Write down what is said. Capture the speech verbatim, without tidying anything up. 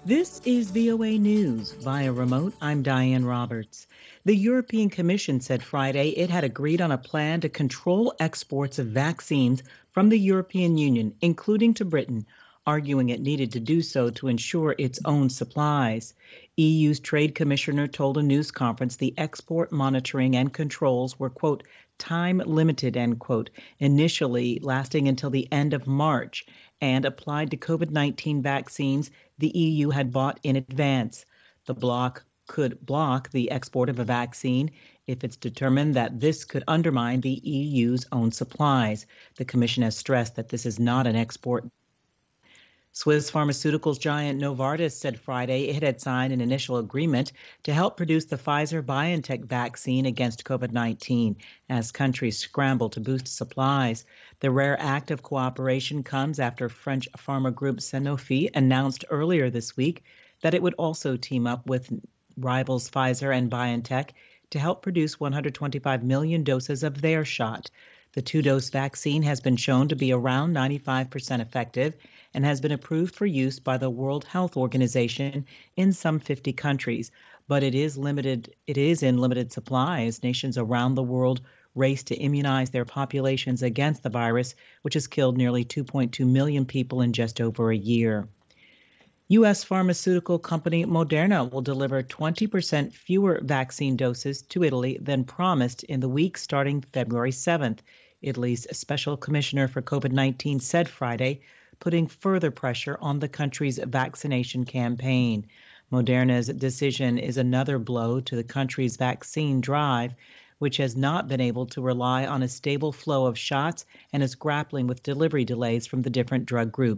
This is V O A News. Via remote, I'm Diane Roberts. The European Commission said Friday it had agreed on a plan to control exports of vaccines from the European Union, including to Britain, arguing it needed to do so to ensure its own supplies. E U's trade commissioner told a news conference the export monitoring and controls were, quote, time limited, end quote, initially lasting until the end of March, and applied to COVID nineteen vaccines the E U had bought in advance. The bloc could block the export of a vaccine if it's determined that this could undermine the E U's own supplies. The Commission has stressed that this is not an export. Swiss pharmaceuticals giant Novartis said Friday it had signed an initial agreement to help produce the Pfizer-BioNTech vaccine against COVID nineteen as countries scramble to boost supplies. The rare act of cooperation comes after French pharma group Sanofi announced earlier this week that it would also team up with rivals Pfizer and BioNTech to help produce one hundred twenty-five million doses of their shot. The two-dose vaccine has been shown to be around ninety-five percent effective and has been approved for use by the World Health Organization in some fifty countries. But it is limited. It is in limited supply as nations around the world race to immunize their populations against the virus, which has killed nearly two point two million people in just over a year. U S pharmaceutical company Moderna will deliver twenty percent fewer vaccine doses to Italy than promised in the week starting February seventh. Italy's special commissioner for COVID nineteen said Friday, putting further pressure on the country's vaccination campaign. Moderna's decision is another blow to the country's vaccine drive, which has not been able to rely on a stable flow of shots and is grappling with delivery delays from the different drug groups.